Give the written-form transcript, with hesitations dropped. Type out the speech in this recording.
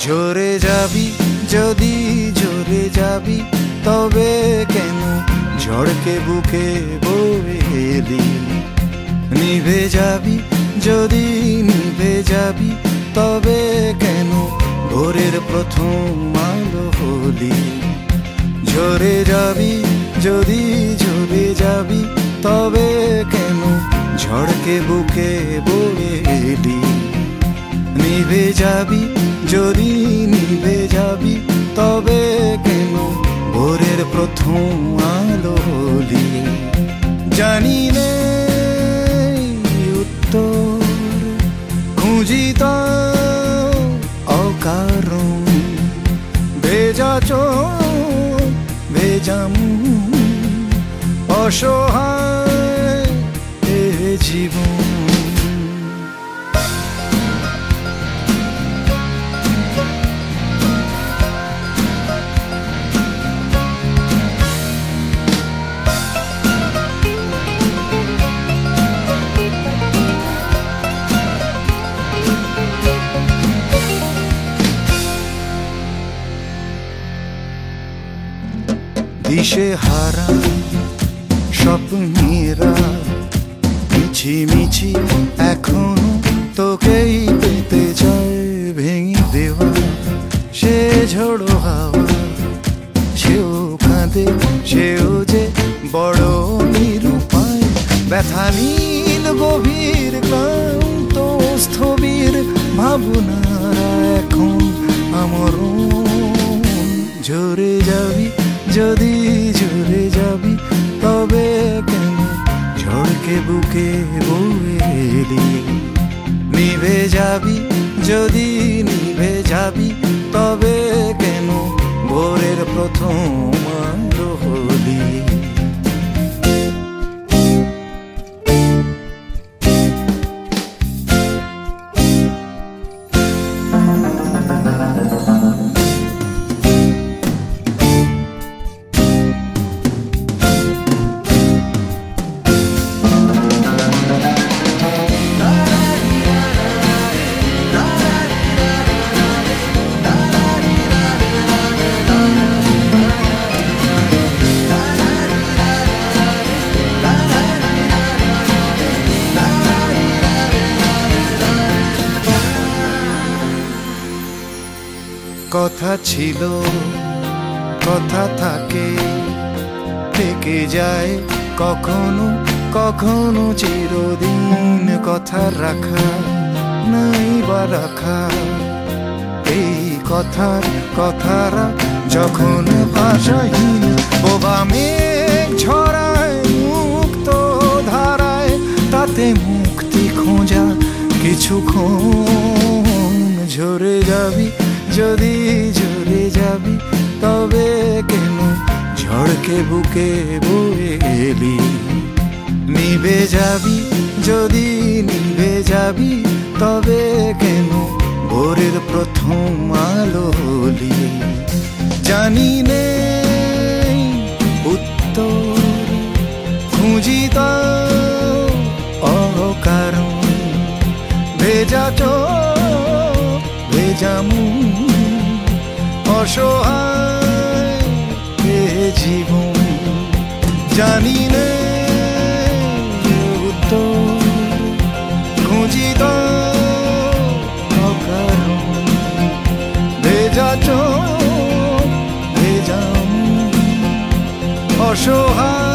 ঝরে যাবি যদি ঝরে যাবি, তবে কেন ঝড়কে বুকে বয়ে এলি? নিভে যাবি যদি নিভে যাবি, তবে কেন ভোরের প্রথম আলো হলি? ঝরে যাবি যদি ঝরে যাবি, তবে কেন ঝড়কে বুকে বয়ে এলি? নিভে যাবি যদি নিভে যাবি, তবে কেন ভোরের প্রথম আলো হলি? জানি নে উত্তর, খুঁজি তো অকারণ, ভেজা চোখ ভেজা মুখ, অসহায় এ জীবন। দিশে হারা স্বপ্নেরা মিছিমিছি এখনো তোকেই পেতে চায়। ভেঙে দেওয়া সে ঝোড়ো হাওয়া, সেও কাঁদে সেও যে বড় নিরুপায়। ব্যথা নীল গভীর ক্লান্ত স্থবির ভাবনারা এখন আমরণ। ঝরে যাবি যদি ঝরে যাবি, তবে কেন ঝড়কে বুকে বয়ে এলি? নিভে যাবি যদি নিভে যাবি, তবে কেন ভোরের প্রথম আলো হলি? কথা ছিল কথা থাকে, থেকে যায় কখনো কখনো চিরদিন। কথা রাখা নাই বা রাখা, এই কথারা যখন ভাষাহীন। বোবা মেঘ ঝরায় মুক্ত ধারায়, তাতে মুক্তি খোঁজা কিছুক্ষণ। ঝরে যাবি যদি ঝরে যাবি, তবে কেন ঝড়কে বুকে বয়ে এলি? নিভে যাবি যদি নিভে যাবি, তবে কেন ভোরের প্রথম আলো হলি? জানি নে উত্তর, খুঁজি তো অকারণ, ভেজা চোখ ভেজা মুখ, অসহায় এ জীবন। জানি নে উত্তর, খুঁজি তো অকারণ, ভেজা চোখ ভেজা মুখ, অসহায়